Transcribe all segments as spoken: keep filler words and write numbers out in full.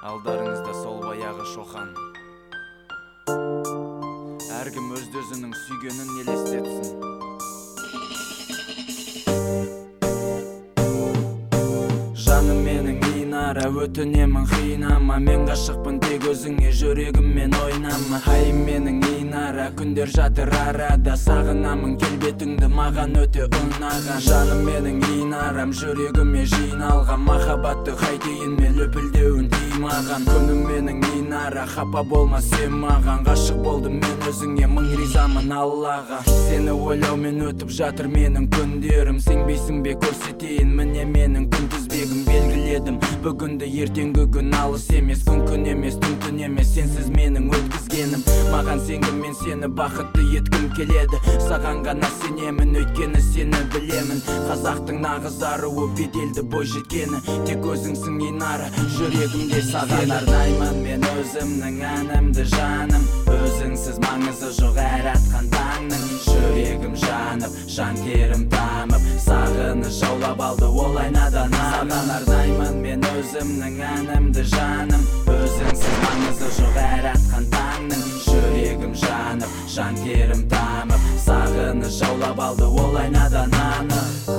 Алдарыңызда сол баяғы шоқан. Әркім өз-өзінің сүйгенін елестетсін. Жаным менің Инара, өтінемін қинама. Мен ғашықпын тек өзіңе, жүрегіммен ойнама. Айым менің Инара, күндер жатыр арада. Сағынамын келбетіңді, маған өте ұнаған. Жаным менің Инарам, жүрегіме жиналған. Махаббатты қайтейін мен löпілдеуін тимаған. Күнім менің Инара, хапа болма сен маған. Ғашық болдым мен өзіңе, мың ризамын Аллаға. Сені ойлаумен өтіп жатыр менің күндерім. Сенбейсің бе көрсетейін, міне менің күнтізбегім. Белгіледім бүгінді, ертеңгі күн алыс емес. Күн күн емес, түн түн емес, сенсіз менің өткізгенім. Маған сенгім, мен сені бақытты еткім келеді. Саған ғана сенемін, өйткені сені білемін. Қазақтың нағыз аруы, беделді бой жеткені тек өзіңсің Инара, жүрегімде саған арнаймын мен өзімнің әнімді жаным. Өзіңсіз маңызы жоқ әр атқан таңның. Жүрегім жанып, жанкерім тамып, сағыны жаулап алды ол айнадан. Саған арнаймын мен өзімнің әнімді жаным. Өзіңсіз маңызы жоқ әр атқан таңның. Жүрегім жанып, жанкерім тамып, сағыны жаулап алды ол айнадан анық.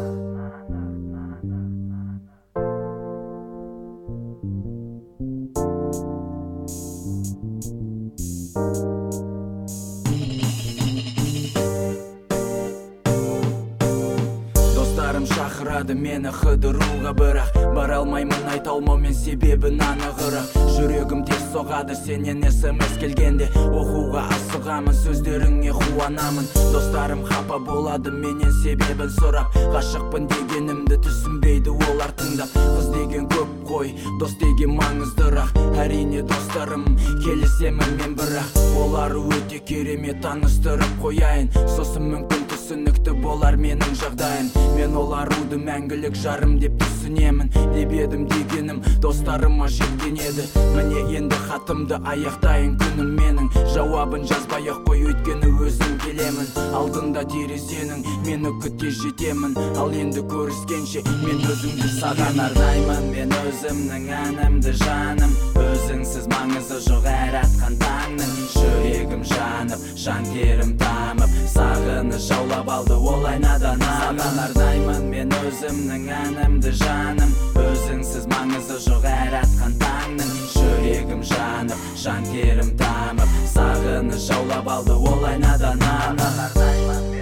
Достарым шақырады мені қыдыруға, бірақ бара алмаймын, айта алмаумен себебін анығырақ. Жүрегім тез соғады сенен смс келгенде. Оқуға асығамын, сөздеріңе қуанамын. Достарым қапа болады менен себебін сұрап. Ғашықпын дегенімді түсінбейді олар тыңдап. Қыз деген көп қой, дос деген маңыздырақ. Әрине достарым, келісемін мен, бірақ олар өте керемет, таныстырып қояйын. Сосын мүмкін түсінікті болар менің жағдайын. Мен ол аруды мәңгілік жарым деп түсінемін. Деп едім дегенім достарыма жеткен еді. Міне енді хатымды аяқтайын, күнім менің. Жауабын жазбай ақ қой, өйткені өзім келемін. Алдында терезенің, мені күте жетемін. Ал енді көріскенше мен өзімді саған арнаймын. Мен өзімнің әнімді жаным. Өзіңсіз маңызы жоқ әр атқан таңның. Жүрегім жанып, жанкерім тамып, сағыны жаулап алды ол айнадан. Саған арнаймын мен өзімнің әнімді жаным. Өзіңсіз маңызы жоқ әр атқан таңның. Жүрегім жанып, жанкерім тамып, сағыны жаулап алды ол айнадан анық.